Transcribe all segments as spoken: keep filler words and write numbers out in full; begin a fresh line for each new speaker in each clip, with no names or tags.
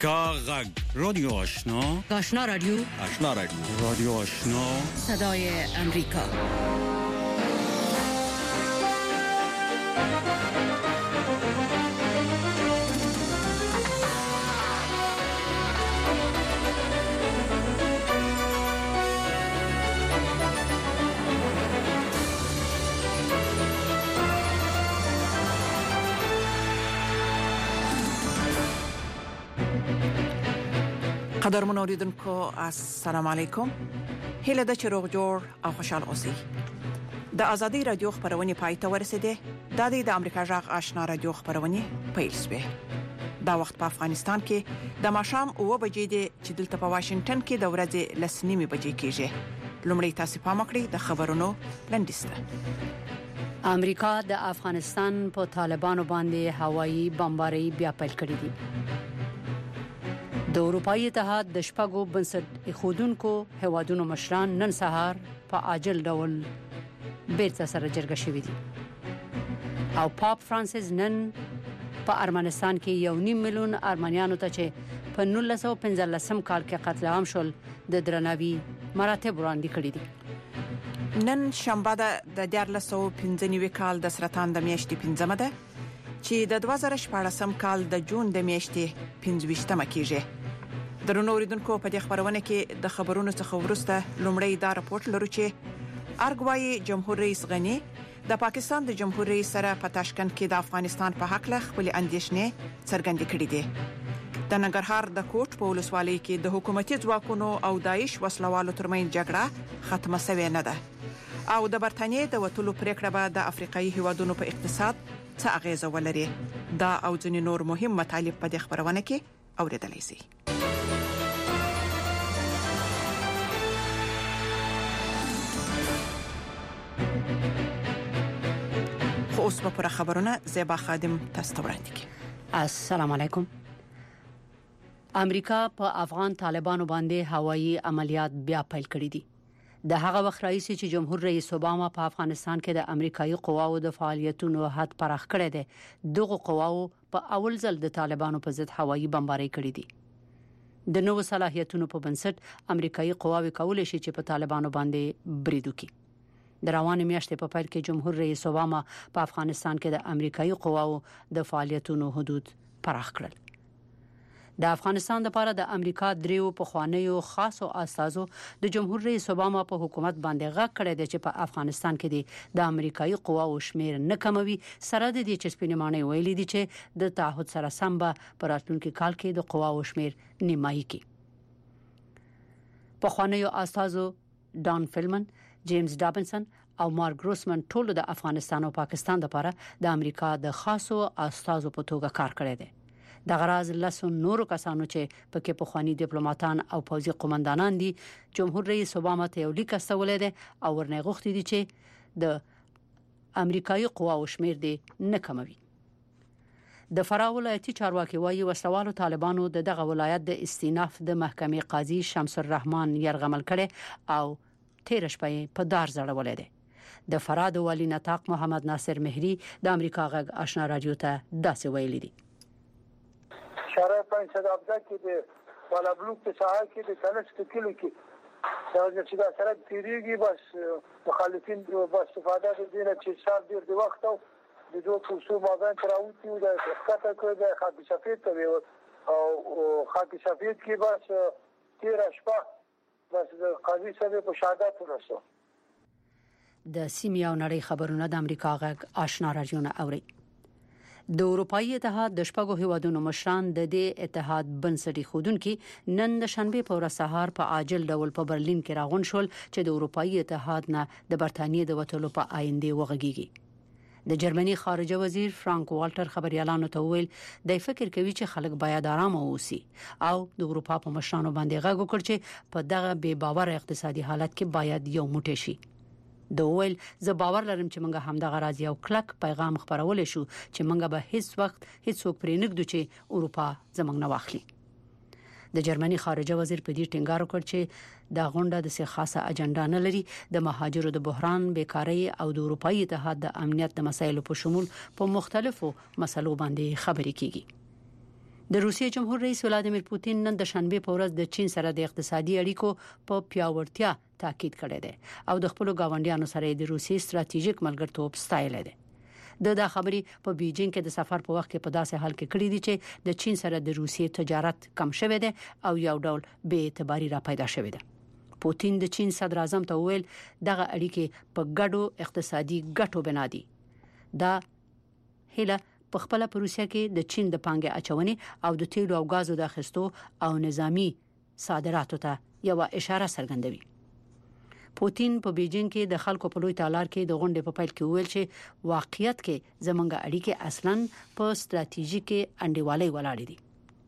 کاغذ رادیو آشنا
آشنا رادیو
آشنا رادیو رادیو آشنا
صدای امریکا.
قدرمن اوریدونکو السلام علیکم. هله د چروغ جوړ او خوشحال اوسئ. د ازادي رادیو خبرونه پاتې ورسېده. د دې د امریکا جغ آشنا رادیو خبرونه پیل شوه. دا وخت په افغانستان کې د ماښام اوه بجې دي چې دلته په واشنگټن کې د ورځې لسنیمه بجې کېږي. لومړی تاسو پام وکړئ د خبرونو لنډیسته.
امریکا د افغانستان په طالبانو باندې هوایي بمباري بیا پیل کړې دي. د اروپאי اتحاد د شپږو بنسټ خودونکو هوادونو مشران نن سهار په عاجل ډول بیرته سره جرګه شوې دي او پاپ فرانسیس نن په ارمنستان کې یو نیم میلیون ارمنیانو ته چې په نولس سوه پنځلسم کال کې قتل عام شول د درناوي مراتب وړاندې کړي دي.
نن شنبه د دیارلس سوه پنځه نوي کال د سرطان د میاشتې پنځمه ده چې د دوه زره شپږم کال د جون د میاشتې پنځه ویشتمه کېږي. درنو اوریدونکو په دې خبرونه کې د خبرونو څخه ورسته لومړی دا راپورټ لرو چې ارګوای جمهور رئیس غنی د پاکستان د جمهور رئیس سره په تاشکند کې د افغانستان په حق له خپل اندیشنې څرګندې کړې دي. د ننګرهار د کوټ په ولسوالۍ کې د حکومتي ځواکونو او داعش وسلوالو ترمنځ جګړه ختمه شوې نه ده او د برتانیې د وټولو پریکړه به د افریقایي هیوادونو په اقتصاد څه اغیزه ولري. دا او ځینې نور مهم مطالب په دې خبرونه کې اوریدلای شئ. خو اوس په خبرونه زیبا خادم تاسو ته وړاندې کوي.
السلام علیکم. امریکا په افغان طالبانو باندې هوایي عملیات بیا پیل کړي دي. د هغه وخت راځي چې جمهور رئیس اوباما په افغانستان کې د امریکایي قواو د فعالیتونو حد پراخ کړی دی. دغه قواو په اول ځل د طالبانو په ضد هوایي بمباري کړې دي. د نوو صلاحیتونو په بنسټ امریکایي قواوې کولای شي چې په طالبانو باندې برید وکړي. د روانې میاشتې په پیل کې جمهور رئیس اوباما په افغانستان کې د امریکایي قواو د فعالیتونو حدود پراخ کړل. د افغانستان لپاره د امریکا دریو په خوانیو خاصو استازو د جمهور رئیس اوباما په حکومت باندې غږ کړی دی چې په افغانستان کې د امریکایي قواو شمیر نه کموي. سره د دې چې سپینمانه ویلي دي چې د تعهد سره سم به په راتلونکي کال کې د قواو شمیر نیمایي کړي. په خوانیو استازو ډان فیلمن، جیمز ډابنسن او مارک ګروسمن ټول د افغانستان او پاکستان لپاره د امریکا د خاصو استازو په توګه کار کړی دی. د غراض لاسو نورو کسانو چې پکې په خواني ډیپلوماټان او پوځي قومندانان دي جمهور رئیس اوباما ته یو لیک استولې ده او ورنه غوښتي دي چې د امریکایي قواو شمیر دي نه کموي. د فراه ولایتي چارواکي وايي وسلوالو طالبانو د دغه ولایت د استیناف د محکمې قاضي شمس الرحمن يرغمل کړي او تیر شپه په دار زړولې ده. د فراه د والی نطاق محمد ناصر مهری د امریکا غږ آشنا رادیو ته داسې ویلي دي.
شارع پنځه صدابده کې د والا بلوک په ساحه کې د کلش کلو کې دا چې دا سره تیریږي بس مخالفین په استفاده د دینه چې سار ډیر د وخت او د دوه پوسو مابین تراوتی د ښکته کوي د خاک سفید ته او خاک سفید کې بس تیر شپه بس د قاضي صاحب په شهادت ورسو.
د سیمې او نړۍ خبرونه د امریکا غږ آشنا رادیو نه اوري. د اروپאי اتحاد د شپږو هیوادونو مشران د دې اتحاد بنسټي خودونکو نن د شنبه په ورځ سهار په عاجل ډول په برلین کې راغون شول چې د اروپאי اتحاد نه د برتانیې د وټولو په آینده وغږیږي. د جرمني خارجه وزیر فرانک والټر خبريالانو ته ویل د فکر کوي چې خلک باید آرام اوسي او د اروپا په مشرانو باندې غږ وکړي چې په دغه بے باور اقتصادي حالت کې باید یو موټی شي. د ویل زه باور لرم چې موږ همدغه راځي او کلک پیغام خبرول شو چې موږ به هیڅ وخت هیڅ څوک پرې نګدو چې اروپا زموږ نه واخلي. د جرمني خارجه وزیر په دې ټینګار وکړ چې دا غونډه د څه خاصه اجنډا نه لري. د مهاجرو د بحران، بیکاری او د اروپאי اتحاد د امنیت د مسایلو په شمول په مختلفو مسلو باندې خبرې کیږي. د روسیې جمهور رئیس ولادیمیر پوتین نن د شنبه په ورځ د چین سره د اقتصادي اړیکو په پیاوړتیا تاکید کړی دی او د خپل غاونډیانو سره د روسیې ستراتیژیک ملګرتوب ستایلی دی. د دا خبرې په بیجینګ کې د سفر په وخت کې په داسې حال کې کړی دی چې د چین سره د روسیې تجارت کم شوی دی او یو ډول بې اعتباري را پیدا شوی دی. پوتین د چین صدر اعظم ته ویل دغه اړیکې په ګډو اقتصادي ګټو بنا دي. دا هله په خپل پروسه کې د چین د پانګې اچونې او د تیلو او غازو د اخیستو او نظامی صادراتو ته یو اشاره څرګندوي. پوتین په بیجینګ کې د خلکو په لوی تالار کې د غونډې په پیل کې ویل چې واقعیت کې زمونږ اړیکې اصلاً په ستراتیژیک انډیوالۍ ولاړې دي.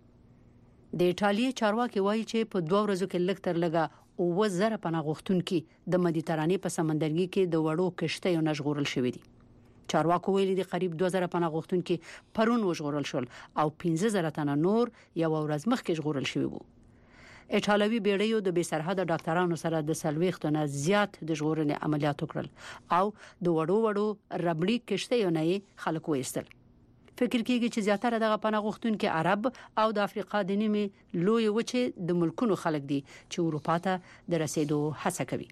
د ایټالیا چارواکي وایي چې په دوه ورځو کې لږ تر لږه اوه زره پناه غوښتونکي د مدیترانې په سمندرګي کې د وړو کشتیو نشغورل شوي دي. چارواکو ویلي دي قریب دوه زره پناه غوښتونکي پرون وژغورل شول او پنځه زره تنه نور یو ورځ مخکې ژغورل شوي وو. ایټالوي بیړیو د بې سرحده ډاکټرانو سره د سلويختو نه زیات د ژغورنې عملیات وکړل او د وړو وړو ربړي کشتیو نه خلک وېستل. فکر کیږي چې زیاتره دغه پناه غوښتونکي عرب او د افریقا د نیمې لوی وچې د ملکونو خلک دي چې اروپا ته د رسیدو هڅه کوي.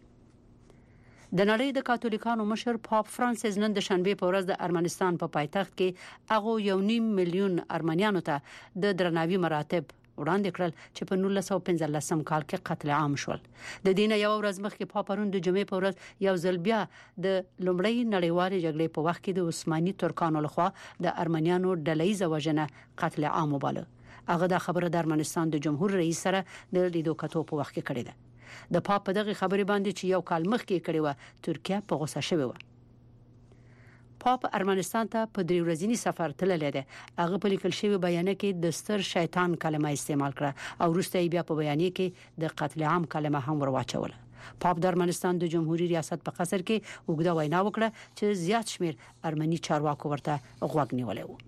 د نړۍ د کاتولیکانو مشر پاپ فرانسیس نن د شنبه په ورځ د ارمنستان په پایتخت کې هغه یو نیم میلیون ارمنیانو ته د درناوي مراتب وړاندې کړل چې په نولس سوه پنځلسم کال کې قتل عام شول. د دینه یو ورځ مخکې پاپ پرون د جمعې په ورځ یو ځل بیا د لومړۍ نړیوالې جګړې په وخت کې د عثماني ترکانو لخوا د ارمنیانو ډلهیزه وژنه قتل عام وباله. هغه د خبره د ارمنستان د جمهور رئیس سره د لیدو کتو په وخت کې کړې ده. د پاپ په دغه خبرې باندې چې یو کال مخکې کړی و ترکیه په غوسه شوی و. پاپ ارمنستان ته په درې ورځنی سفر تللی دی. هغه په لیکل شوی بیان کې د ستر شیطان کلمه استعمال کړه او وروسته بیا په بیان کې د قتل عام کلمه هم ورواچوله. پاپ د ارمنستان د جمهوریت ریاست په قصر کې وګړه وینا وکړه چې زیات شمیر ارمني چارواکو ورته غوږ نیولې و.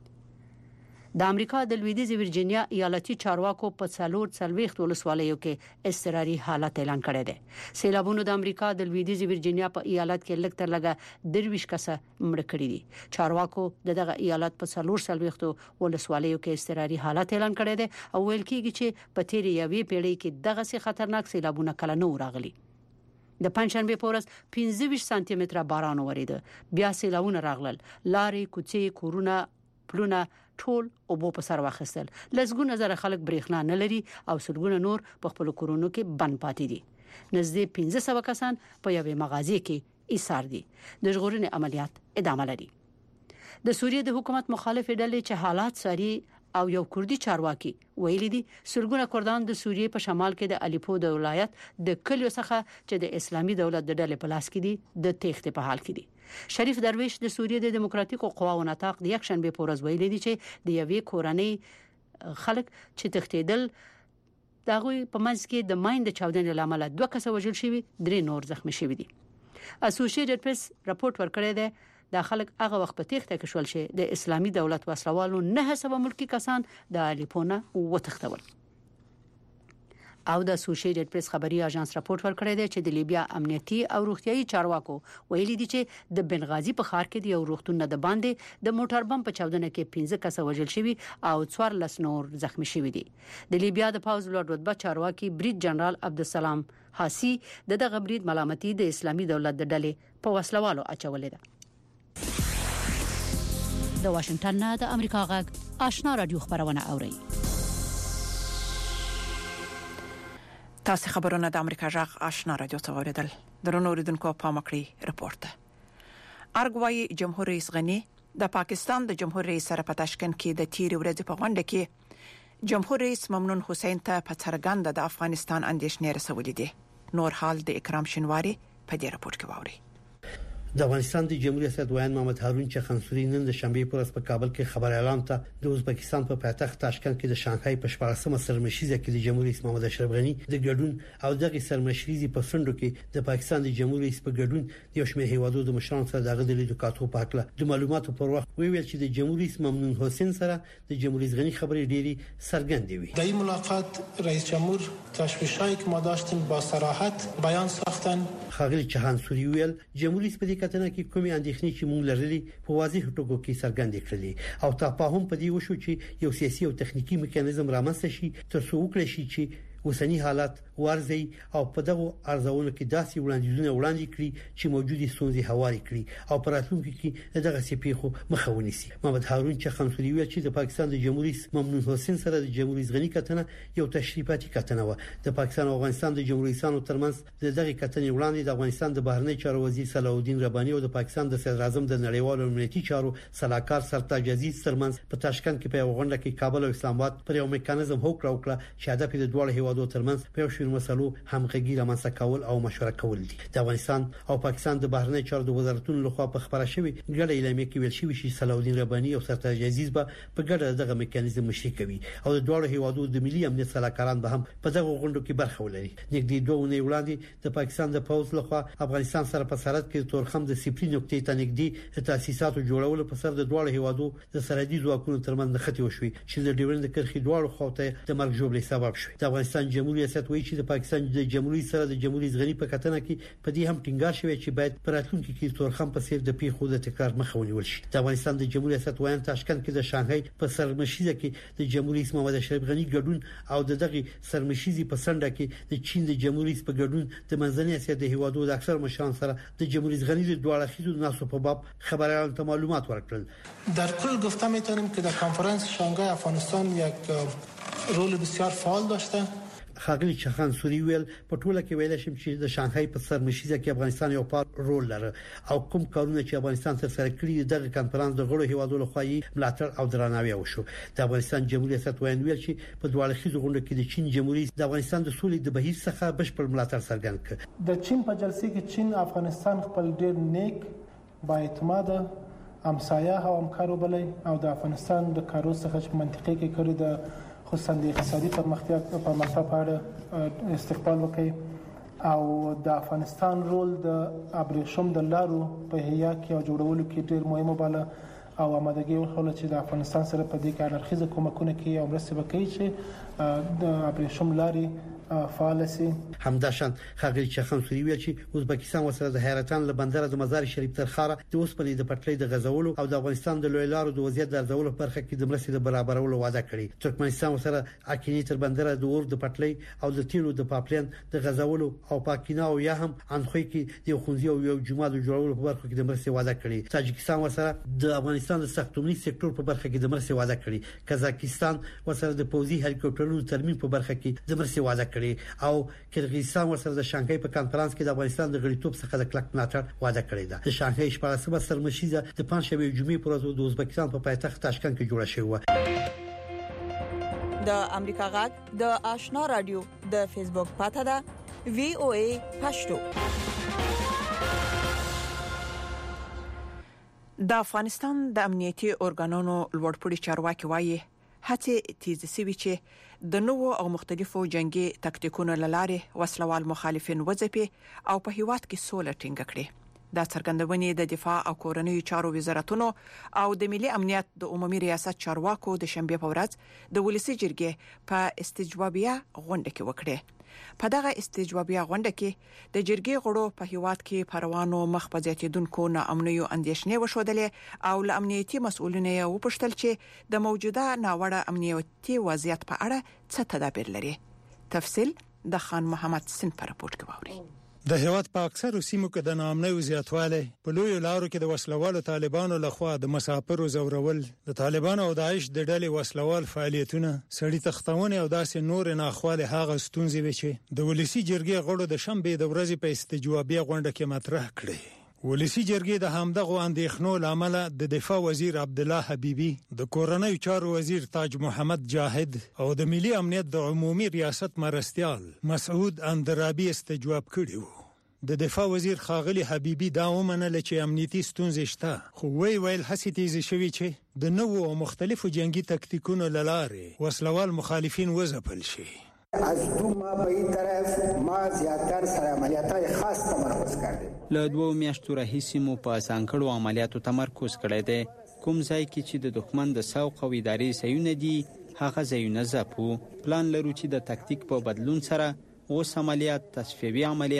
د امریکا د لویدیځ ورجینیا ایالتي چارواکو په څلور څلويخت ولسوالیو کې اضطراري حالت اعلان کړی دی. سیلابونو د امریکا د لویدیځ ورجینیا په ایالت کې لږ تر لږه درویش کسه مړ کړي دي. چارواکو دغه ایالت په څلور څلويخت ولسوالیو کې اضطراري حالت اعلان کړی دی او ویل کیږي چې په تیرې یوې پیړۍ کې دغه سي خطرناک سیلابونه کله نه راغلي. د پنځشنبه په ورځ پنځه ویشت سانتي متره باران وریده. بیا سیلابونه راغلل. لارې، کوڅې، کورونه، پلونه ټول او په سر واخیستل. لږګونه زره خلک برېښنا نه لري او سلګونه نور په خپل کورونو کې بند پاتې دي. نږدې پنځه سوه کسان په یوې مغازې کې ایثار دي. د ژغورنې عملیات ادامه لري. د سوریې د حکومت مخالف ډلې چې حالات ساري او یو کردي چارواکي ویلي دي سلګونه کردان د سوریې په شمال کې د الیپو د ولایت د کلیو څخه چې د اسلامي دولت د ډلې په لاس کې دي د تېښتې په حال کې دي. شریف درویش د سوریې د دیموکراتیکو قواو نطاق د یک شنبه په ورځ ویلي دي چې د یوې کورنۍ خلک چې تښتیدل دغه په منځ کې د مایند چاودنې لامل دوه کسه وژل شوي، درې نور زخمی شوي دي. اسوسییټډ پریس راپورټ ورکړی دی د خلک هغه وخت په تېښته کې شول چې د اسلامي دولت وسلوالو نه سوه ملکی کسان د الیپونه وتښتول. او د اسوسییټډ پریس خبري اژانس راپورټ ورکړی دی چې د لیبیا امنیتي او روغتيایي چارواکو ویلي دي چې د بنغازي په ښار کې د یو روغتون نه د باندې د موټر بم په چاودنه کې پنځه کسه وژل شوي او څوارلس نور زخمی شوي دي. د لیبیا د پوز لوړ رتبه چارواکي بریټ جنرال عبدالسلام حاسی د دغه بریټ ملامتي د اسلامي دولت د ډلې په وسلوالو اچولې ده. د واشنگټن نه د امریکا غږ آشنا رادیو خبرونه اوري.
تاسو خبرونه د امریکا غږ آشنا رادیو ته اوریدل. درنو اوریدونکو په مکړی رپورت. ارګوای جمهور رئیس غنی د پاکستان د جمهور رئیس سره په تاشکند کې د تیر ورځې په غونډه کې جمهور رئیس ممنون حسین ته په څرګنده د افغانستان اندیشنې رسولې دي. نور حال د اکرام شینواری په دې رپورت کې واوري.
د افغانستان د جمهوریت ریاست وایي محمد هارون چخنسوري نن د شنبه په ورځ په کابل کې خبر اعلان ته د ازبکستان په پایتخت تاشکند کې د شانګهای په شپږمه سرمشریزه کې د جمهور رئیس محمد اشرف غنی د ګډون او دغه سرمشریزي په سندو کې د پاکستان د جمهور رئیس په ګډون د یو شمېر هیوادو د مشرانو سره دغه د لیدو کاتو په حق له معلوماتو پر وخت ویل چې د جمهور رئیس ممنون حسین سره د جمهور رئیس غنی خبرې ډېری څرګندې وي.
در این ملاقات رئیس جمهور تشویشایی که ما داشتیم با صراحت بیان ساختن.
خاغلی چخنسوري ویل جمهور رئیس په دې کتنه کې کومې اندېښنې چې موږ لرلې په واضح ټکو کې څرګندې کړې او تفاهم په دې وشو چې یو سیاسي او تخنیکی میکانیزم رامنځته شي تر څو وکړي شي چې اوسنی حالات ورزي او په دغه ارزونه کې داسې وړاندیزونه وړاندې کړي چې موجودي ستونزې هواري کړي او په راتلونکي کې دغه سپیخو مخه ونیسي. محمد هارون چخانسوري ویل چې د پاکستان د جمهوریت ممنون حسین سره د جمهوریت غنی کتنه یو تشریفاتي کتنه و. د پاکستان او افغانستان د جمهوریتانو ترمنځ دغه کتنې وړاندې د افغانستان د بهرنی چارو وزیر صلاح الدین رباني او د پاکستان د صدر اعظم د نړیوالو امنیتي چارو سلاکار سرتاج عزیز ترمنځ په تاشکند کې په یو غونډه کې کابل او اسلام آباد پر یو میکانیزم هوکړه وکړه چې هدف د دوه هیوادو ترمنځ په یو شمېر مسلو همغږي رامنځته کول او مشوره کول دي. د افغانستان او پاکستان د بهرنی چارو د وزارتونو لخوا په خبره شوی ګډه اعلامیه کې ویل شوی چې صلاح الدین رباني او سرتاج عزیز به په ګډه دغه میکانیزم مشري کوي او د دوه هیوادو د ملي امنیت سلاکاران به هم په دغه غونډو کې برخه ولري. نږدې دوه ونې وړاندې د پاکستان د پوز لخوا افغانستان سره په سرحد کې تورخم د سپری نقطې ته نږدې تاسیساتو جوړولو په سر د دوه هیوادو د سرحدي ځواکونو ترمنځ خټي وشوي چې د ډیورند کرښې دوه خواته د مرګ جوړې سبب شوی. د افغانستان جمهوریت ریاست وایي چې د پاکستان د جمهوریت سره د جمهوریت غنی په کتنه کې په دې هم ټینګار شوی چې باید پر راتلونکي کې تورخم په سیر د پیښو د تکرار مخه ونیول شي. د افغانستان د جمهوریت ریاست وایي تاشکند کې د شانګهای په سرمشیزه کې د جمهوریت محمد اشرف غنی ګډون او د دغه سرمشیزي په سنډه کې د چین د جمهوریت په ګډون د منځنۍ اسیا د هیوادو د اکثر مشران سره د جمهوریت غنی د دوه اړخیزو ناسو په باب خبريالانو ته معلومات ورکړل.
در کل گفته میتونیم که در کنفرانس شانگهای افغانستان یک رول بسیار فعال داشته.
خاغلی چخانسوري ویل په ټوله کې ویل شم چې د شانګهای په سرمشیزه کې افغانستان یو پار رول لري او کوم کارونه چې افغانستان تر سره کړی دغه کنفرانس د غړو هیوادو لخوا یې ملاتړ او درناوی وشو. د افغانستان جمهوریت ریاست ویل چې په دوه اړخیزو غونډو کې د چین جمهوریت د افغانستان د سولې د بهیر څخه بشپړ ملاتړ څرګند کړ.
د چین په جلسه کې چین افغانستان خپل ډیر نیک با اعتماد همسایه او همکار وبلې او د افغانستان د کارو څخه چې منطقي کې کړی د خصوصا د اقتصادي پرمختیا په مرسته په اړه استقبال وکړي او د افغانستان رول د ابریشم د لارو په هيا کې او جوړولو کې ډیر مهمه باله او آمادګي وکړه چې د افغانستان سره په دې کې اړخیزه کومکونه کوي او مرسته وکړي چې د ابریشم لاري فعال سي.
همداشان خاغلی چخانسوري ویل چې ازبکستان وسره د حیرتان له بندر د مزار شریف تر خاره د اوسپنې د پټلۍ د غزولو او د افغانستان د لوی لارو د وضعیت د ارزولو برخه کې د مرستې د برابرولو وعده کړې. ترکمنستان وسره اکینی تر بندر د اور د پټلۍ او د تیلو د پاپلین د غزولو او پاکینا او یا هم انخوي کې د خونځي او یو جمعه د جوړولو په برخه کې د مرستې وعده کړې. تاجکستان وسره د افغانستان د ساختماني سکتور په برخه کې د مرستې وعده کړې. قزاقستان وسره د پوځي هلیکوپټرونو ترمیم په برخه کې د مرستې وعده کړې او کرغیزستان ورسره د شانګهای په کانفرنس کې د افغانستان د غړیتوب څخه د کلک ملاتړ وعده کړی ده. د شانګهای شپږمه سرمشیزه د پنځشنبه جمعې پر ورځ د ازبکستان په پایتخت تاشکند کې جوړه شوې و.
د امریکا غږ د آشنا رادیو د فیسبوک پاته ده وی او ای پښتو. د افغانستان د امنیتي اورګانونو لوړپوړي چارواکي وایي هڅه تیز سوي چې د نوو او مختلفو جنگي تاکتیکونو لاره وسلوال مخالفین وځپي او په هیواد کې سوله ټینګ کړي. دا څرګندونه د دفاع او کورنیو چارو وزارتونو او د ملي امنیت د عمومي ریاست چارواکو د شنبه په ورځ د ولسی جرګې په استجوابیه غونډه کې وکړه. په دغه استجوابیه غونډه کې د جرګې غړو په هیواد کې پروانو مخ په زیاتیدونکو ناامنیو اندیشنې وشودلې او ل امنیتي مسؤلینو یې وپوښتل چې د موجوده ناوړه امنیتي وضعیت په اړه څه تدابیر لري. تفصیل د خان محمد سن په راپورټ کې ووري.
د هیواد په اکثرو سیمو کې د ناامنۍ زیاتوالی په لوی لارو کې د وسلوالو طالبانو لخوا د مسافرو زورول د طالبانو او داعش د ډلې وسلوال فعالیتونه سړي تختونه او داسې نور ناخواله هغه ستونزې وي چې د ولسی جرګې غړو د شنبه د ورځې په استجوابیه غونډه کې مطرح کړي. ولسی جرګې د همدغه اندېښنو لامل د دفاع وزیر عبد الله حبیبی، د کورنیو چارو وزیر تاج محمد جاهد او د ملي امنیت د عمومي ریاست مرستیال مسعود اندرابی استجواب کړي وو. د دفاع وزیر خاغلی حبیبی دا ومنله چې امنیتي ستونزې شته، خو وی ویل هڅې تیزې شوي چې د نوو او مختلفو جنگي تکتیکونو لاره وسلوال مخالفین وځپل شي.
از دو ماه به این طرف ما زیاتر سر عملیاتای خاص تمرکز کردیم.
له دوه میاشتو راهیسې مو په ځانګړو عملیاتو تمرکز کړی دی. کوم ځای کې چې د دښمن د سوق او ادارې ځایونه دي هغه ځایونه ځپو. پلان لرو چې د تکتیک په بدلون سره اوس عملیات تصفیوي عملیات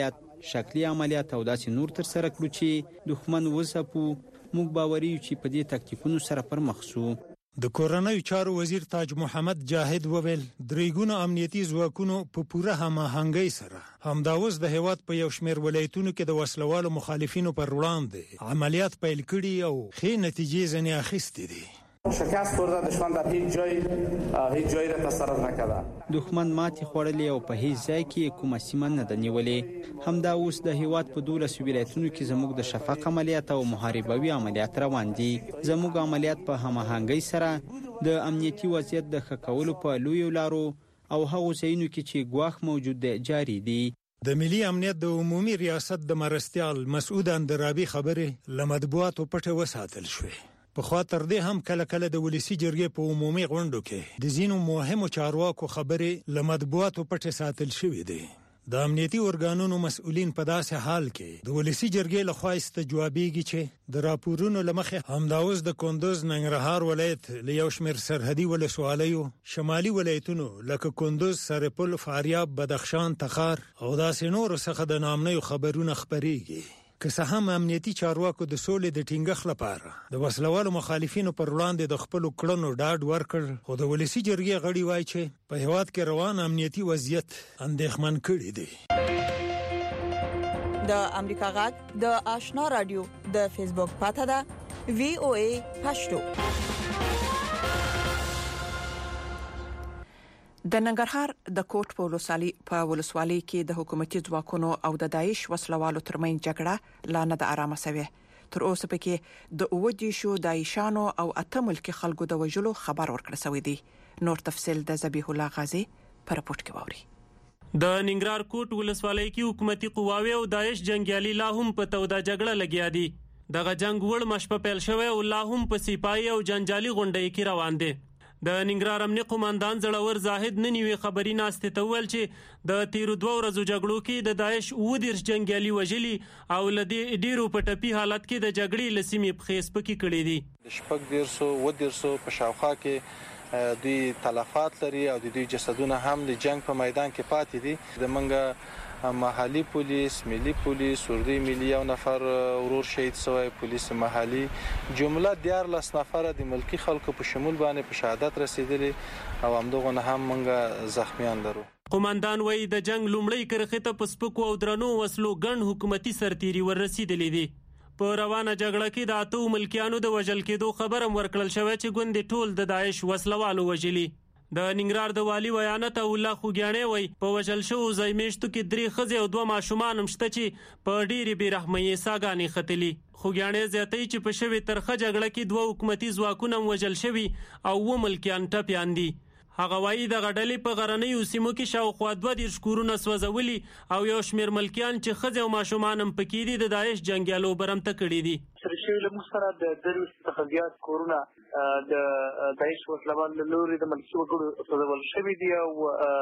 شکلي عملیات او داسې نور تر سره کړو چې دښمن وځپو. موږ باوري یو چې په دې تکتیکونو سره پر مخ شو.
د کورنۍ چارو وزیر تاج محمد جاهد وویل درېګونو امنیتي ځواکونو په پوره هماهنګۍ سره همدا اوس د هیواد په یو شمېر ولایتونو کې د وسلوالو مخالفینو پر وړاندې عملیات پیل کړي او ښې نتیجې ځنې اخیستې دي.
شکست خورده دشمن در هیچ جای هیچ جای را تصرف نکرده.
دښمن ماتې خوړلې او په هیڅ ځای کې کومه سیمه نه ده نیولې. همدا اوس د هیواد په دولسو ولایتونو کې زموږ د شفق عملیات او محاربوي عملیات روان دي. زموږ عملیات په هماهنګۍ سره د امنیتي وضعیت د ښه کولو په لویو لارو او هغو ځایونو کې چې ګواښ موجود دی جاري دي.
د ملي امنیت د عمومي ریاست د مرستیال مسعود اندرابي خبرې له مطبوعاتو پټه وساتل شوې. په خوا تر دې هم کله کله د ولسی جرګې په عمومي غونډو کې د ځینو مهمو چارواکو خبرې له مطبوعاتو پټه ساتل شوې دي. د امنیتي ارګانونو مسؤلین په داسې حال کې د ولسی جرګې لخوا استجوابېږي چې د راپورونو لمخې همدا اوس د کندوز ننګرهار ولایت له یو شمېر سرحدي ولسوالیو شمالي ولایتونو لکه کندوز، سرپل، فاریاب، بدخشان، تخار او داسې نورو څخه د نامنیو خبرونه خپرېږي. که څه هم امنیتي چارواکو د سولې د ټینګښت لپاره د وسلوالو مخالفینو پر وړاندې د خپلو کړنو ډاډ ورکړ، خو د ولسی جرګې غړي وایي چې په هیواد کې روان امنیتي وضعیت اندېښمن کړی دی.
د امریکا غږ د آشنا رادیو د فیسبوک پاته ده وی او ای پښتو. د ننګرهار د کوټ په ولسوالۍ په ولسوالۍ کې د حکومتي ځواکونو او د داعش وسلوالو ترمنځ جګړه لا نه د آرامه شوه. تر اوسه پکې د اوجي شو داعشانو او اته ملکی خلکو د وژلو خبر ورکړ شوی دی. نور تفصيل د ذبیح الله غازی پر رپورت کې ووري.
د ننګرهار کوټ ولسوالۍ کې حکومتي قواوې او داعش جنگیالي لا هم په توده جګړه لګیا دي. دغه جنگ وړ مشپ پیل شوی او لا هم په سپایي او جنجالي غونډې کې روان دي. د ننګرهار امنیه قوماندان زړور زاهد ننیوي خبري ناشته تول چې د تیر دوه ورځو جګړو کې د داعش و دیرش جنگیالي وژلي او لدی ډیرو په ټپي حالت کې د جګړې لسیمې په خېس پکې کړې دي.
شپږ دیرسو و دیرسو په شاوخوا کې دوی تلفات لري او د دوی جسدونه هم د جنگ په میدان کې پاتې دي. د منګه محلي پولیس، ملي پولیس، اردوی ملي یو نفر ورور شهید شوی، پولیس محلي جمله دیارلس نفر د ملکی خلکو په شمول باندې په شهادت رسیدلي او همدغه نه هم منګه زخمیان لرو.
قومندان وایي د جنگ لومړی کرخه ته پسپکو او درنو وسلو ګڼ حکومتي سرتيري ور رسیدلې دي. په روانه جګړه کې د اتو ملکیانو د وژل کېدو خبرم ورکړل شوی چې ګوندې ټول د داعش وسلوالو وژلي. د ننګرهار د والی ویانت الله خوګیانې وای په وژل شو زایمیشتو کې درې خزې او دوه ماشومان هم شته چې په ډېری بیرحمۍ ساګانې ختلي. خوګیانې زیاتې چې په شوی ترخه جګړه کې دوه حکومتي ځواکونه وژل شوي او و ملکیان ټپیان دي. هغه وایي د غډلې په غرنیو سیمو کې شاوخوا دوه دیرش کورونه سوځولي او یو شمېر ملکیان چې خزې او ماشومان هم پکې دي د داعش جنګیالو برمته کړي دي.
سرشي له مستره د دروس تخزیات کورونه د داعش وسلوال له لوري د ملکي وګړو سوځول شوي دي او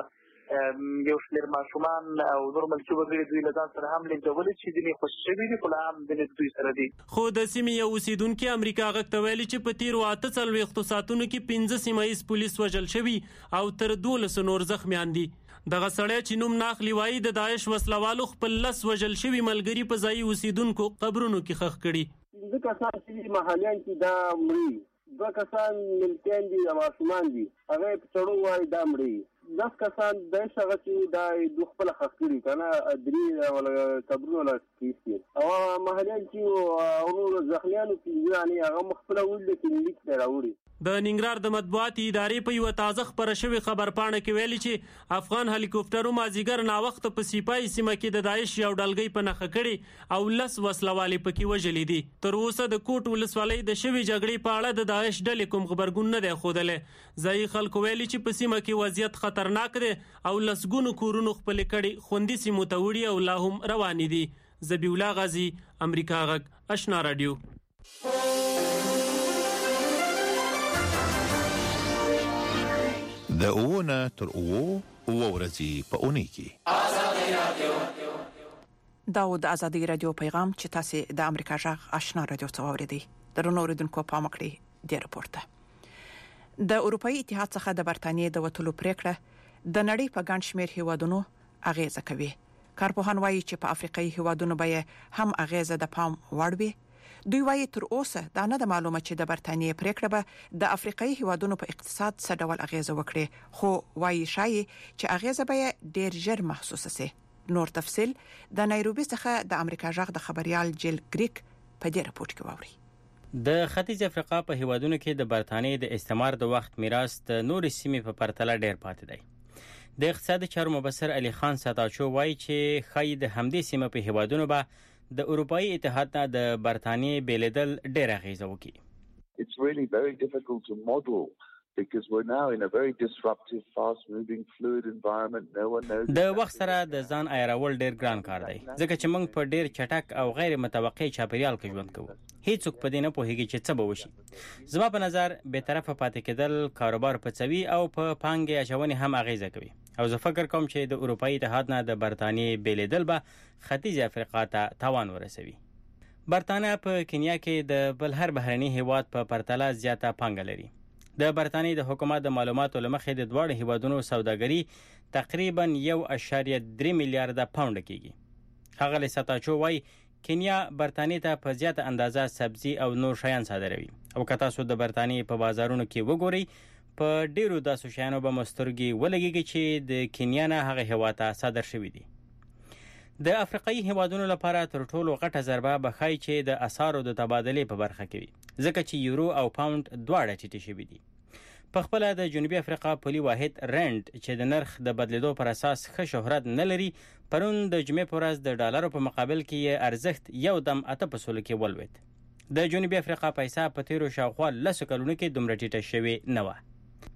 یو شمېر ماشومان او نور ملکي وګړي دوی له ځان سره هم لیږدول چې ځینې خوشي شوي دي خو لا هم ځینې دوی سره دي.
خو د سیمې یو اوسېدونکي امریکا غږ ته ویلي چې په تېرو اته څلوېښتو ساعتونو کې پنځه سیمه ییز پولیس وژل شوي او تر دولسو نور زخمیان دي. دغه سړی چې نوم ناخلي وایي د داعش وسلوالو خپل لس وژل شوي ملګري په ځایي اوسېدونکو قبرونو کې ښخ کړي.
پنځه کسان چې محلیان چې دا مړي، دوه کسان ملکیان دي او ماشومان دي، هغه په چړو وایي دا مړي. دس کسان د شغه چې دا د خپل خخ کړي کنه درې ولا قبرونه لا کیسي او محلیان چې او زخمیانو چې یعنی هغه مخفله ول کې لیک دراوړي.
د ننګرهار د مطبوعاتي ادارې په یو تازه خبره شوی خبر پاڼه کې ویلي چې افغان هلیکوپټرو مازیګر نا وخت په سپایي سیمه کې د داعش یو ډلګۍ په نخښه کړي او لس وسلوالې پکې وژلې دي. تر اوسه د کوټ ولسوالۍ د شوی جګړې په اړه د داعش ډلې کوم خبرګون نه دی ښودلی. ځایي خلکو ویلي چې په سیمه کې وضعیت خطرناک دی او لسګونو کورونو خپل کړي خوندي سیمو ته وړي او لا هم روان دي. ذبیح الله غازی، امریکا غږ، آشنا رادیو.
د اوونه تر اوو اوو ورځې په اونۍ کې آزادي رادیو
دا د آزادي رادیو پیغام چې تاسو د امریکا غږ آشنا رادیو څخه اورئ. درنو اوریدونکو پام وکړئ د رپورت د اروپאי اتحاد څخه د برتانیې د وټلو پریکړه د نړۍ په ګڼ شمېر هیوادونو اغیزه کوي. کارپوهان وایي چې په افریقایي هیوادونو به هم اغیزه د پام وړ وي. دوی وایي تر اوسه دا نه د معلومه چې د برتانیې پریکړه به د افریقایي هیوادونو په اقتصاد څه ډول اغیزه وکړي، خو وایي شایي چې اغیزه به ډیر ژر محسوسه شي. نور تفصیل د نایروبي څخه د امریکا ژغ د خبريال جیل ګریک په دې راپورټ کې واوري.
د ختیځ افریقا په هیوادونو کې د برتانیې د استعمار د وخت میراث د نورې سیمې په پرتله ډیر پاتې دی. د اقتصادي چارو مبصر علي خان ساتاچو وایي چې خای د همدې سیمې په هیوادونو به د اروپאי اتحاد نه د برتانیې بیلیدل ډیر اغیزه وکړي.
It's really very difficult to model because we're now in a very disruptive, fast-moving, fluid environment. No one knows.
د وخت سره د ځان ایرول ډیر ګران کار دی ځکه چې موږ په ډیر چټک او غیر متوقع چاپیریال کې ژوند کوو. هیڅوک په دې نه پوهیږي چې څه به وشي. زما په نظر به طرفه پاتې کېدل کاروبار پڅوي او په پانګې اچونې هم اغیزه کوي. او زه فکر کوم چې د اروپאי اتحاد نه د برتانیې بیلیدل به ختیځ افریقا ته تاوان ورسوي. برتانیه په کینیا کې د بل هر بهرني هیواد په پرتله زیاته پانګه لري. د برتانیې د حکومت د معلوماتو لمخې د دواړو هیوادونو سوداګري تقریبا یو اشاریه درې میلیارډ پاونډ کېږي. هغه لساتاچو وایي کینیا برتانیې ته په زیاته اندازه سبزی او نور شیان صادروي او که تاسو د برتانیې په بازارونو کې وګورئ په ډیرو داسې شیانو به مسترګي ولګيږي چې د کینیا نه هغه هیواد ته صادر شوي دي. د افریقایي هیوادونو لپاره تر ټولو غټه ضربه بخای چې د اسعارو د تبادلې په برخه کې وي ځکه چې یورو او پاوند دواړه ټیټې شوي دي. په خپل د جنوبي افریقا پولي واحد رند چې د نرخ د بدلیدو پر اساس ښه شهرت نه لري پرون د جمعې په ورځ د ډالرو په مقابل کې ارزښت یو دم اته په سلو کې ولوید. د جنوبي افریقا پیسې په تیرو شاوخوا لسو کلونو کې دومره ټیټه شوې نه وه.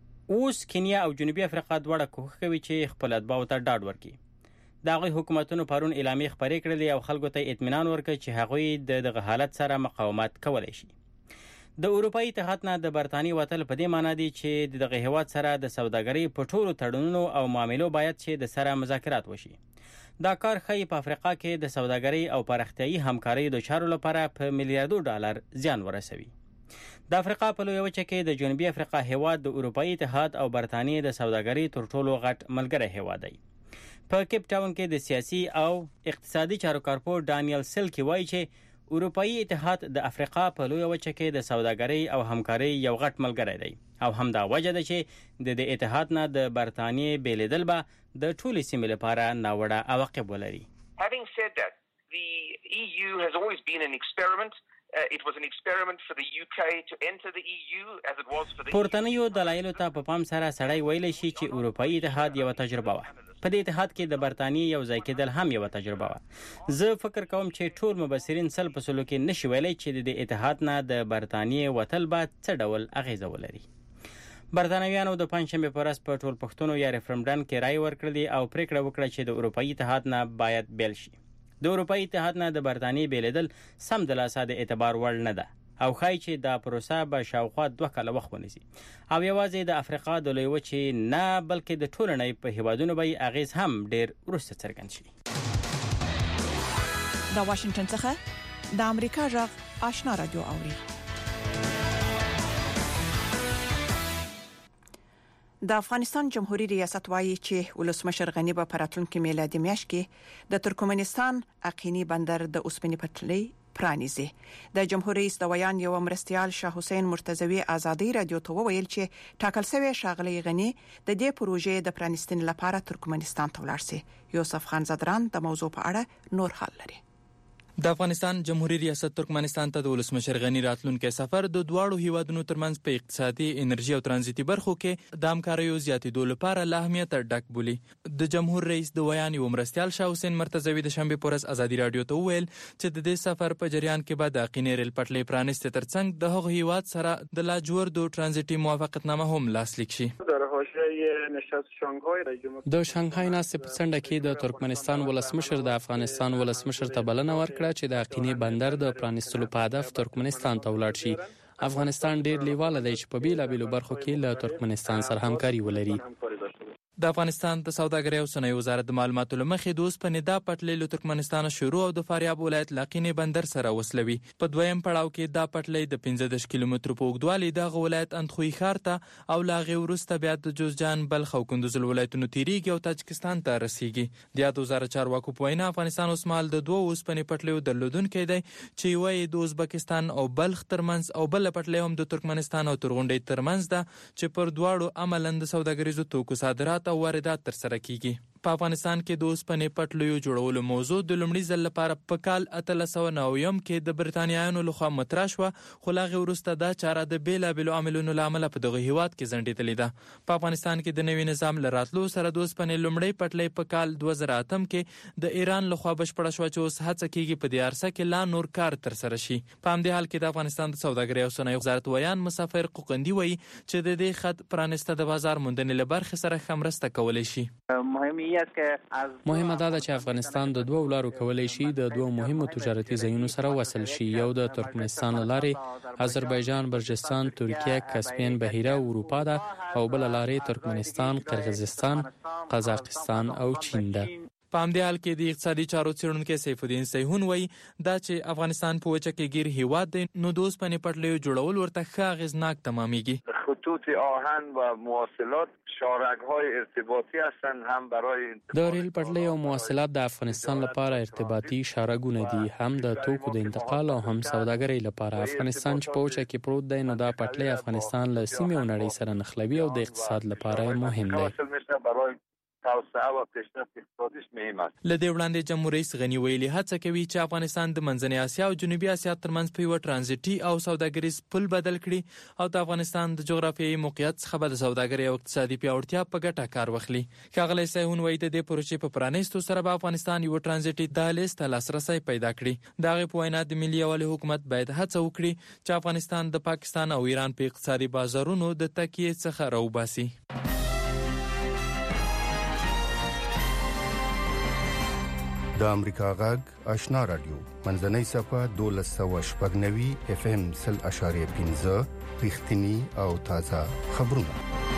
اوس کینیا او جنوبي افریقا دواړه کوښښ کوي چې خپل اتباعو ته ډاډ ورکړي. د هغوی حکومتونو پرون اعلامیې خپرې کړلې او خلکو ته اطمینان ورکړ چې هغوی د دغه حالت سره مقاومت کولی شي. د اروپאי اتحاد نه د برتانیې وتل په دې معنی دی چې دغه هیواد سره د سوداګرۍ په ټولو تړونونو او معاملو باید چې د سره مذاکرات وشي. دا کار ښایي په افریقا کې د سوداګرۍ او پراختیایي همکارۍ د چارو لپاره په میلیارډو ډالر زیان ورسوي. د افریقا په لویه وچه کې د جنوبي افریقا هیواد د اروپאי اتحاد او برتانیې د سوداګرۍ تر ټولو غټ ملګری هیواد دی. په کیپ ټاون کې د سیاسي او اقتصادي چارو کارپور ډانیل سلکی وایي چې اروپאי اتحاد د افریقا په لویه وچه کې د سوداګرۍ او همکارۍ یو غټ ملګری دی او همدا وجه ده چې د دې اتحاد نه د برتانیې بیلیدل به د ټولې سیمې لپاره ناوړه عواقب ولري.
Having said that, the E U has always been an experiment. Uh, it was an experiment for the U K to enter the E U as it was for the
پورتنیو دلایلو ته په پام سره سړی ویلی شي چې اروپאי اتحاد یو تجربه وه. په دې اتحاد کې د برتانیې یو ځای کېدل هم یو تجربه وه. زه فکر کوم چې ټول مبصرین سل په سلو کې نشي ویلی چې د اتحاد نه د برتانیې وتل به څه ډول اغیزه ولري. برتانویانو د پنځشنبې په ورځ په ټول پښتونو یا ریفرنډم کې رای ورکړلې او پریکړه وکړه چې د اروپאי اتحاد نه باید بیل شي. د اروپאי اتحاد نه د برتانیې بیلیدل سم د لاسه د اعتبار وړ نه ده او ښایي چې دا پروسه به شاوخوا دوه کاله وخت ونیسي او یوازې د افریقا د لویې وچې نه بلکې د ټولو نړۍ په هیوادونو به یې اغیز هم ډیر وروسته څرګند شي.
د واشنگټن څخه د امریکا ژغ آشنا رادیو اوري. د افغانستان جمهوریت ریاست وایي چې ولسمشر غنی په پراتونکو میلادي میاشت کې د ترکمنستان اقینی بندر د اوسپنې پټلۍ پرانیزي. د جمهوریت رئیس د ویان یو مرستيال شاه حسین مرتضوی ازادي رادیو ته وویل چې ټاکل شوی شاغلی غنی د دې پروژې د پرانیستنې لپاره ترکمنستان ته ولاړ شي. یوسف خان زدران د موضوع په اړه نور حال لري.
د افغانستان جمهوریت ریاست ترکمنستان ته د ولسمشر غنی راتلونکي سفر د دواړو هیوادونو ترمنځ په اقتصادي، انرژي او ترانزیتي برخو کې د همکاریو زیاتېدو لپاره له اهمیت ډک بولي. د جمهور رئیس د ویان یو مرستيال شاه حسین مرتضوی د شنبه په ورځ ازادي رادیو ته وویل چې د دې سفر په جریان کې به د اقینې ریل پټلۍ پرانیستې ترڅنګ د هغه هیواد سره د لاجوردو ترانزیتي موافقتنامه هم لاسلیک شي.
د شانګهای ناستې په څنډه کې د ترکمنستان ولسمشر د افغانستان ولسمشر ته بلنه ورکړه چې د اقینې بندر د پرانیستلو په هدف ترکمنستان ته ولاړ شي. افغانستان ډیر لیواله دی چې په بیلابیلو برخو کې له ترکمنستان سره همکاري ولري.
د افغانستان د سوداګرۍ او صنایع وزارت د معلوماتو لمخې د اوسپنې دا پټلۍ له ترکمنستان شروع او د فاریاب ولایت لاقینې بندر سره وصلوي. په دویم پړاو کې دا پټلۍ د پنځه دېرش کیلومترو په اوږدوالي دغه ولایت اندخوی ښار ته او له هغې وروسته بیا د جوزجان، بلخ او کندوز ولایتونو تیریږي او تاجکستان ته رسیږي. د یاد وزارت چارواکو په وینا افغانستان اوس مهال د دوه اوسپنې پټلیو درلودونکی دی چې یوه یې د ازبکستان او بلخ ترمنځ او بله پټلۍ هم د ترکمنستان او تورغونډۍ ترمنځ ده چې پر دواړو عملاً د سوداګریزو توکو صادرات او واردات ترسره کیږي. په افغانستان کې د اوسپنې پټلیو جوړولو موضوع د لومړي ځل لپاره په کال اتلس سوه نویم کې د برتانیایانو لخوا مطرح شوه، خو له هغې وروسته دا چاره د بېلابېلو عاملونو له امله په دغه هیواد کې ځنډېدلې ده. په افغانستان کې د نوي نظام له راتلو سره د اوسپنې لومړۍ پټلۍ په کال دوه زره اتم کې د ایران لخوا بشپړه شوه چې اوس هڅه کیږي په دې عرصه کې لا نور کار ترسره شي. په همدې حال کې د افغانستان د سوداګرۍ او صنایع وزارت ویان مسافر قوقندي وایي چې د دې خط پرانسته د بازار موندنې له برخې سره ښه مرسته کولی شي.
مهمه دا ده چې افغانستان د دوه لارو کولی شي د دوه مهمو تجارتي ځایونو سره وصل شي. یو د ترکمنستان له لارې آذربایجان، برجستان، ترکیه، کاسپین بحیره او اروپا ده او بله لارې ترکمنستان، قرغیزستان، قزاقستان او چین ده.
په همدې حال کې د اقتصادي چارو څېړونکی سیف الدین سیحون وایي دا چې افغانستان په وچه کې گیر هیواد دی نو د اوسپنې پټلیو جوړول ورته ښه اغېزناک تمامیږي.
خطوط آهن و مواصلات شارک‌های ارتباطی هستند هم برای
د ریل پټلۍ او مواصلات د افغانستان لپاره ارتباطي شارګونه دي، هم د توکو د انتقال او هم سوداګرۍ لپاره. افغانستان چې په وچه کې پروت دی نو دا پټلۍ افغانستان له سیمې او نړۍ سره نښلوي او د اقتصاد لپاره مهم دی.
له دې وړاندې جمهور رئیس غني ویلي هڅه کوي چې افغانستان د منځنۍ اسیا او جنوبي اسیا ترمنځ په یوه ټرانزیټي او سوداګریز پل بدل کړي او د افغانستان د جغرافیایي موقعیت څخه به د سوداګرۍ او اقتصادي پیاوړتیا په ګټه کار واخلي. ښاغلی سیحون وایي د دې پروژې په پرانیستو سره به افغانستان یوه ټرانزیټي دهلیز ته لاسرسی پیدا کړي. د هغې په وینا د ملي یووالي حکومت باید هڅه وکړي چې افغانستان د پاکستان او ایران په اقتصادي بازارونو د تکیې څخه راوباسي.
د امریکا غږ آشنا رادیو منځنۍ صفه دولس سوه شپږ نوي اف ام سل اشاریه پنځه رښتینی او تازه خبرونه.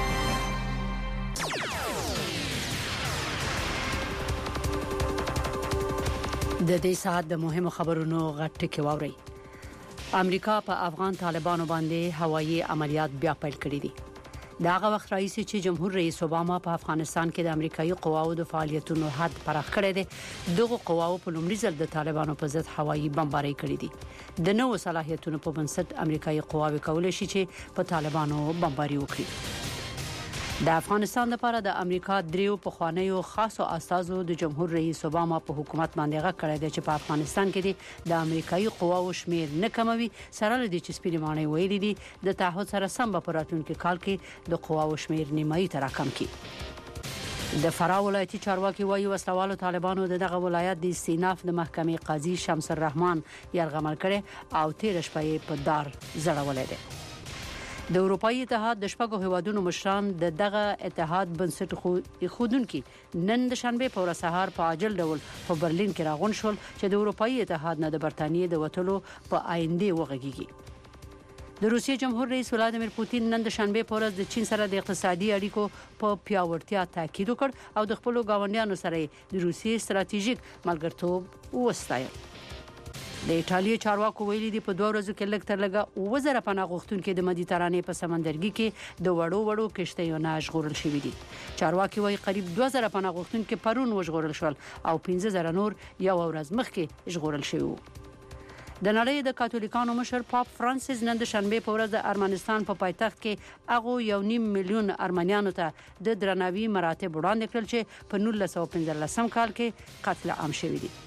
د دې ساعت د مهمو خبرونو غټ ټکی واوري. امریکا په افغان طالبانو باندې هوایي عملیات بیا پیل کړي دي. دا هغه وخت راځي چې جمهور رئیس اوباما په افغانستان کې د امریکایي قواو د فعالیتونو حد پراخ کړی دی. دغه قواو په لومړي ځل د طالبانو په ضد هوایي بمبارۍ کړې دي. د نوو صلاحیتونو په بنسټ امریکایي قواوې کولای شي چې په طالبانو بمباري وکړي. د افغانستان لپاره د امریکا دریو پخوانیو خاصو استازو د جمهور رئیس اوباما په حکومت باندې غږ کړی دی چې په افغانستان کې د امریکایي قواو شمیر نه کموي، سره لدې چې سپینې ماڼۍ ویلي دي د تعهد سره سم به په راتلونکي کال کې د قواو شمیر نیمایي ته راکم کړي. د فراه ولایتي چارواکي وایي وسلوالو طالبانو دغه ولایت د استیناف د محکمې قاضي شمس الرحمن یرغمل کړي او تیر شپه په دار زړولې ده. د اروپאי اتحاد د شپږو هیوادونو مشران د دغه اتحاد بنسټ خودونکي نن د شنبه په ورځ سهار په عاجل ډول په برلین کې راغون شول چې د اروپאי اتحاد نه د برتانیې د وټلو په آینده وغږیږي. د روسیې جمهور رئیس ولادیمیر پوتین نن د شنبه په ورځ د چین سره د اقتصادي اړیکو په پیاوړتیا تاکید وکړ او د خپل ګاونډیانو سره د روسیې ستراتیژیک ملګرتوب وستایل. د ایټالیا چارواکو ویلي دي په دوه ورځو کې لږ تر لږه وزره پناه غوښتونکو د مدیترانې په سمندرګي کې د وړو وړو کشتیو نه ژغورل شوي دي. چارواکي وایي قریب دوه زره پناه غوښتونکو پرون وژغورل شول او پنځه زره نور یو ورځ مخکې ژغورل شوي وو. د نړۍ د کاتولیکانو مشر پاپ فرانسیس نن د شنبه په ورځ د ارمنستان په پایتخت کې هغه یو نیم میلیون ارمنیانو ته د درناوي مراتب وړاندې کړل چې په نولس سوه پنځلسم کال کې قتل عام شوي دي.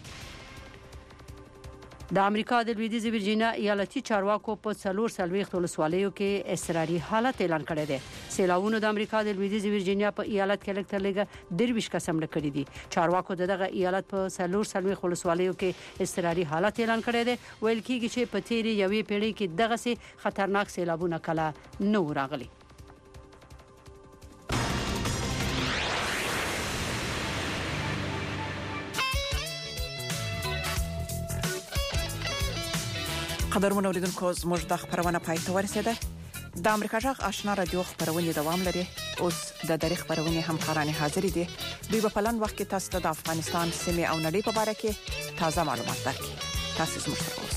د امریکا د لویدیځ ورجینیا ایالتي چارواکو په څلور څلوېښت ولسوالیو کې اضطراري حالت اعلان کړی دی. سیلاوونو د امریکا د لویدیځ ورجینیا په ایالت کې لږ تر لږه درویشت کسان مړه کړي دي. چارواکو دغه ایالت په څلور څلوېښت ولسوالیو کې اضطراري حالت اعلان کړی دی. ویل کېږي چې په تیرې یوې پیړۍ کې دغسې خطرناک سیلابونه کله نه و راغلي.
قدرمن اوریدونکو زموږ د خبرونه پای ته ورسېده. د امریکا جغ آشنا رادیو خبرونه دوام لري. اوس د درې خبرونه همکارانه حاضر دي. دوی په پلان وخت کې تاسو ته د افغانستان سیمه او نړۍ په اړه کې تازه معلومات درکړي. تاسو زموږ سره